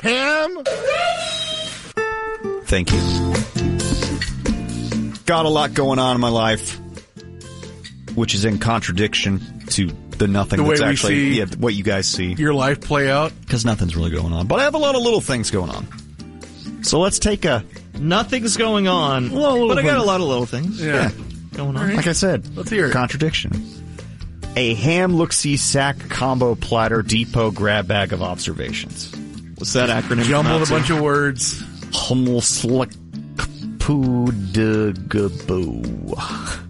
ham? Thank you. Got a lot going on in my life, which is in contradiction to the nothing The that's way we actually see what you guys see. Your life play out? Because nothing's really going on. But I have a lot of little things going on. So let's take a... Nothing's going on, but I got a lot of little things going on. Like I said, let's hear it. Contradiction. A ham look-see sack combo platter depot grab bag of observations. What's that acronym? Jumbled a bunch of words. Hummelslakpudagabo.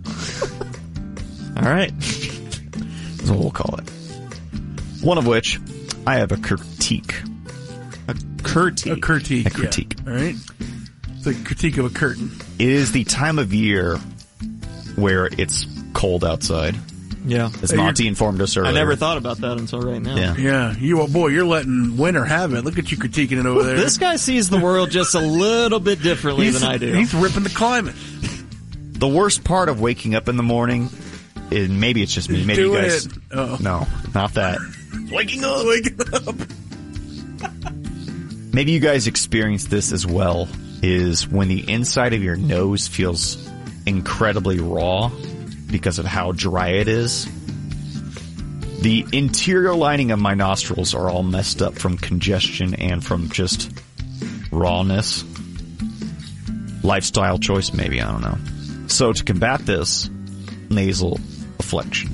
All right. That's what we'll call it. One of which, I have a critique. A critique. Yeah. All right. It's a critique of a curtain. It is the time of year where it's cold outside. Yeah. As Monty informed us earlier. I never thought about that until right now. Yeah. You're letting winter have it. Look at you critiquing it over there. This guy sees the world just a little bit differently than I do. He's ripping the climate. The worst part of waking up in the morning is, maybe it's just me. Maybe you guys. No, not that. Waking up. Maybe you guys experience this as well, is when the inside of your nose feels incredibly raw because of how dry it is. The interior lining of my nostrils are all messed up from congestion and from just rawness. Lifestyle choice, maybe, I don't know. So to combat this, nasal affliction.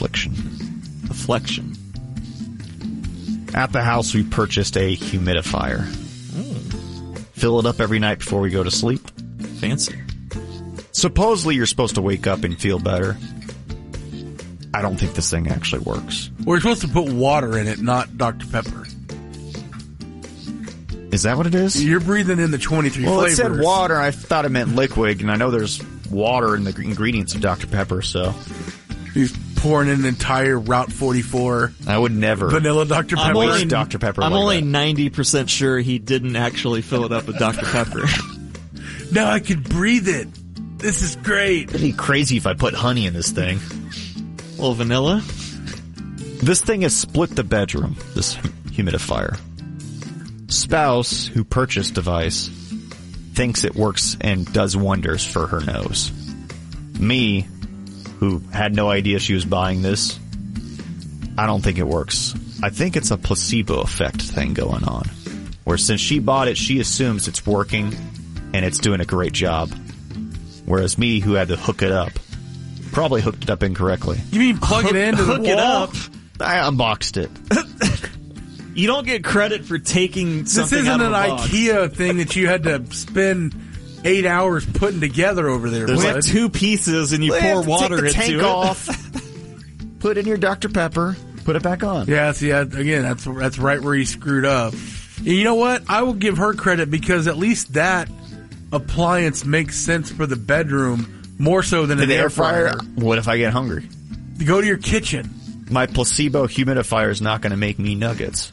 At the house, we purchased a humidifier. Fill it up every night before we go to sleep. Fancy. Supposedly you're supposed to wake up and feel better. I don't think this thing actually works. We're supposed to put water in it, not Dr. Pepper. Is that what it is? You're breathing in the 23 well, flavors. Well, it said water. I thought it meant liquid, and I know there's water in the ingredients of Dr. Pepper, so... He's pouring in an entire Route 44. I would never. Vanilla Dr. Pepper. I'm only 90% sure he didn't actually fill it up with Dr. Pepper. Now I can breathe it. This is great. It'd be crazy if I put honey in this thing. A little vanilla. This thing has split the bedroom, this humidifier. Spouse, who purchased device, thinks it works and does wonders for her nose. Me, who had no idea she was buying this, I don't think it works. I think it's a placebo effect thing going on. Where since she bought it, she assumes it's working and it's doing a great job. Whereas me, who had to hook it up, probably hooked it up incorrectly. You mean plug it into the wall? Hook it up? I unboxed it. You don't get credit for taking something out of a box. This isn't an IKEA thing that you had to spend 8 hours putting together over there. There's like two pieces and you pour water into it. Take the tank off, put in your Dr. Pepper, put it back on. Yeah, see, again, that's right where he screwed up. And you know what? I will give her credit because at least that appliance makes sense for the bedroom more so than an air fryer. What if I get hungry? Go to your kitchen. My placebo humidifier is not going to make me nuggets.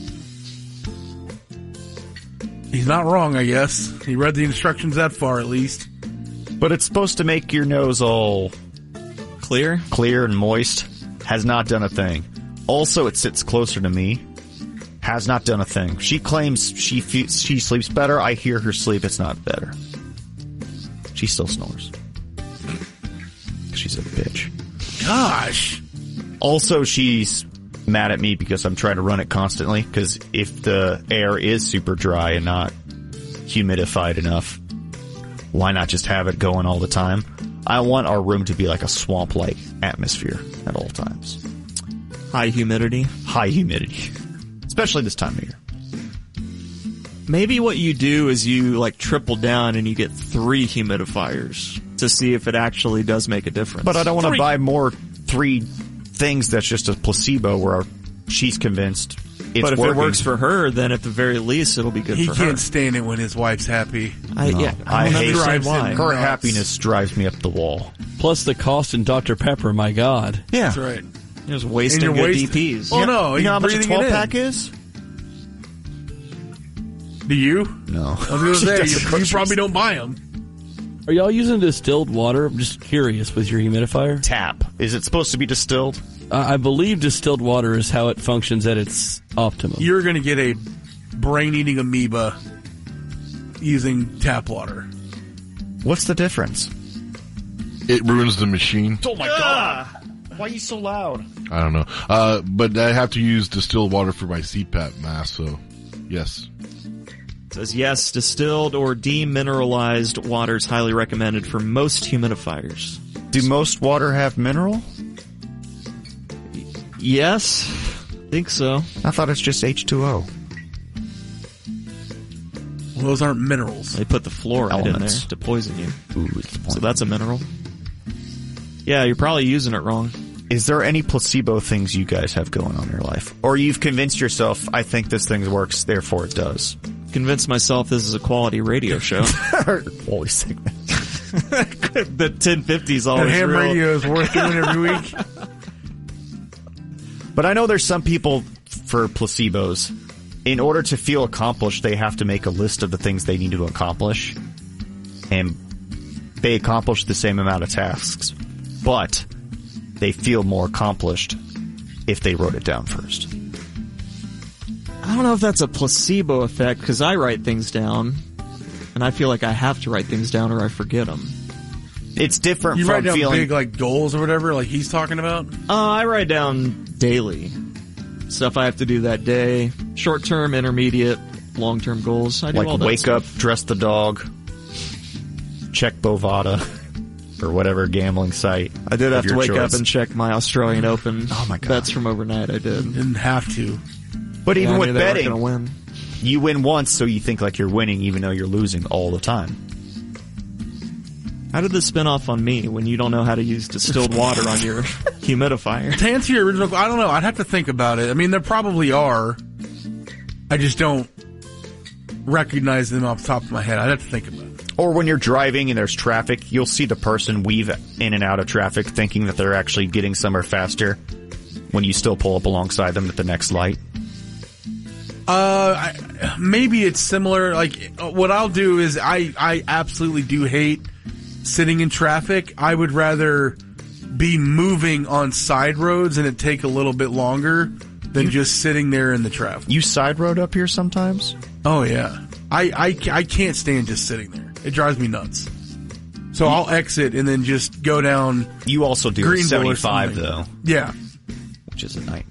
He's not wrong, I guess. He read the instructions that far, at least. But it's supposed to make your nose all clear and moist. Has not done a thing. Also, it sits closer to me. Has not done a thing. She claims she sleeps better. I hear her sleep. It's not better. She still snores. She's a bitch. Gosh. Also, she's mad at me because I'm trying to run it constantly. Because if the air is super dry and not humidified enough, why not just have it going all the time? I want our room to be like a swamp-like atmosphere at all times. High humidity. Especially this time of year. Maybe what you do is you like triple down and you get 3 humidifiers to see if it actually does make a difference. But I don't want to buy more 3 things that's just a placebo where she's convinced it's But if working. it works for her, then at the very least it'll be good for her. He can't stand it when his wife's happy. I hate why. Her happiness drives me up the wall. Plus the cost in Dr. Pepper, my God. Yeah. That's right. You're just wasting good DPs. Oh, no. You know how much a breathing 12-pack is? Do you? No. I was going to say, you probably don't buy them. Are y'all using distilled water? I'm just curious with your humidifier. Tap. Is it supposed to be distilled? I believe distilled water is how it functions at its optimum. You're going to get a brain-eating amoeba using tap water. What's the difference? It ruins the machine. Oh my god! Why are you so loud? I don't know. But I have to use distilled water for my CPAP mask, so yes. It says yes, distilled or demineralized water is highly recommended for most humidifiers. Do most water have mineral? Yes, think so. I thought it's just H2O. Well, those aren't minerals. They put the fluoride in Elements. there to poison you. Ooh, it's the point. So that's a mineral. Yeah, you're probably using it wrong. Is there any placebo things you guys have going on in your life? Or you've convinced yourself, I think this thing works, therefore it does? Convinced myself this is a quality radio show. Holy segment. The 1050's And always ham real. radio is worth doing every week. But I know there's some people for placebos. In order to feel accomplished, they have to make a list of the things they need to accomplish. And they accomplish the same amount of tasks. But they feel more accomplished if they wrote it down first. I don't know if that's a placebo effect, because I write things down, and I feel like I have to write things down or I forget them. It's different You from write down feeling... big like goals or whatever, like he's talking about. I write down daily stuff I have to do that day. Short-term, intermediate, long-term goals. I do all like that wake stuff. up, dress the dog, check Bovada, or whatever gambling site. I did have of to your wake choice. up and check my Australian Open Oh my God. bets from overnight. I did. Didn't have to. But even Yeah, I with knew they weren't betting, gonna win. you win once, so you think like you're winning, even though you're losing all the time. How did this spin off on me when you don't know how to use distilled water on your humidifier? To answer your original, I don't know. I'd have to think about it. I mean, there probably are. I just don't recognize them off the top of my head. I'd have to think about it. Or when you're driving and there's traffic, you'll see the person weave in and out of traffic thinking that they're actually getting somewhere faster when you still pull up alongside them at the next light. Maybe it's similar. Like, what I'll do is I absolutely do hate sitting in traffic. I would rather be moving on side roads and it take a little bit longer than just sitting there in the traffic. You side road up here sometimes? Oh, yeah. I can't stand just sitting there. It drives me nuts. So I'll exit and then just go down. You also do Greenville or 75 something. though, Yeah. which is a nightmare.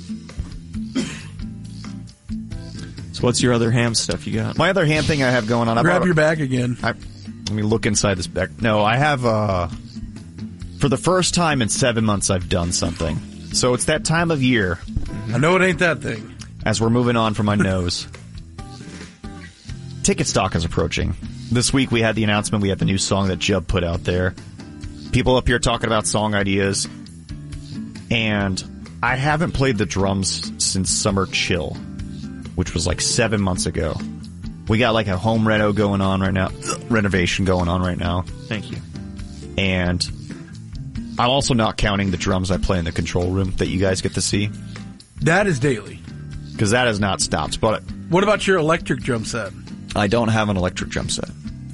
So what's your other ham stuff you got? My other ham thing I have going on, Grab your bag again. let me look inside this bag. No, I have, for the first time in 7 months, I've done something. So it's that time of year, I know it ain't that thing. as we're moving on from my nose. Ticket stock is approaching. This week we had the announcement, we had the new song that Jub put out there. People up here talking about song ideas. And I haven't played the drums since Summer Chill, which was like 7 months ago. We got like a home renovation going on right now. Thank you. And I'm also not counting the drums I play in the control room that you guys get to see, That is daily. because that has not stopped. But What about your electric drum set? I don't have an electric drum set.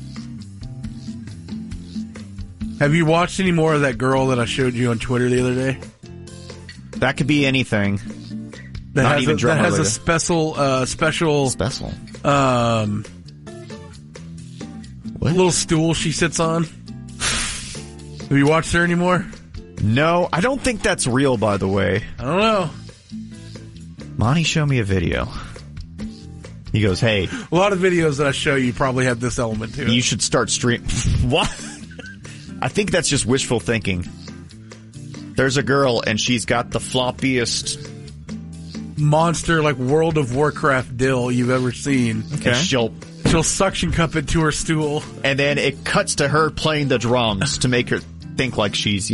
Have you watched any more of that girl that I showed you on Twitter the other day? That could be anything. That Not has even a, drum that has a related. special Special. little stool she sits on. Have you watched her anymore? No, I don't think that's real, by the way. I don't know. Monty showed me a video. He goes, hey, A lot of videos that I show you probably have this element to it. you should start stream. What? I think that's just wishful thinking. There's a girl, and she's got the floppiest, monster like World of Warcraft dill you've ever seen. Okay. and She'll suction cup it to her stool. and then it cuts to her playing the drums to make her think like she's,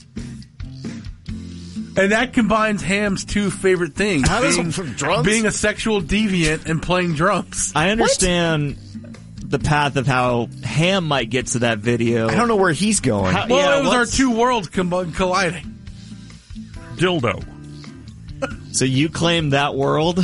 And that combines Ham's two favorite things. How does being, drums? being a sexual deviant and playing drums. I understand the path of how Ham might get to that video. I don't know where he's going. How- Well, yeah, it was our what's- two worlds colliding. Dildo. So you claim that world?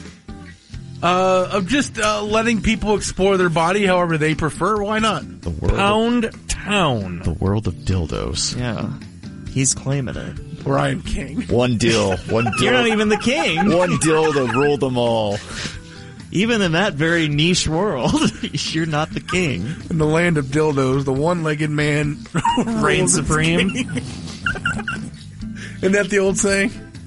Of just letting people explore their body however they prefer. Why not? The world, Pound Town. the world of dildos. Yeah. He's claiming it. Ryan King. One dill, one You're not dill, even the king. one dildo ruled them all. Even in that very niche world, you're not the king. In the land of dildos, the one-legged man Reigns supreme. Isn't that the old saying?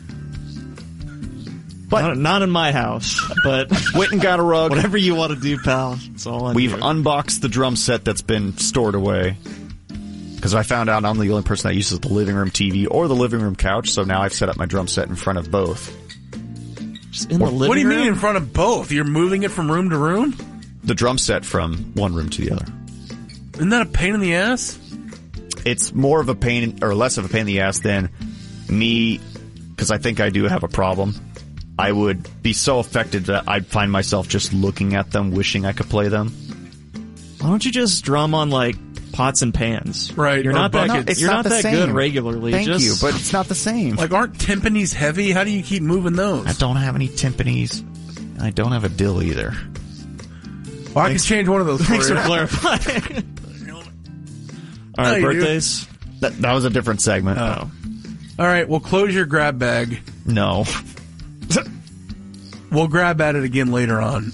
But Not in my house, but went and got a rug. whatever you want to do, pal. It's all on We've you. unboxed the drum set that's been stored away. Because I found out I'm the only person that uses the living room TV or the living room couch, so now I've set up my drum set in front of both. Just in the living What do you room? mean in front of both? You're moving it from room to room? The drum set from one room to the other. Isn't that a pain in the ass? It's more of a pain, or less of a pain in the ass than me, because I think I do have a problem. I would be so affected that I'd find myself just looking at them, wishing I could play them. Why don't you just drum on like pots and pans? Right, You're or not that. buckets. You're not not the that same. good regularly. Thank Just, you, but it's not the same. Like, aren't timpanis heavy? How do you keep moving those? I don't have any timpanis. And I don't have a dill either. Well, I can change one of those for thanks you. for clarifying. All right, No, you do. birthdays. That was a different segment. Oh, All right, well, close your grab bag. No. We'll grab at it again later on.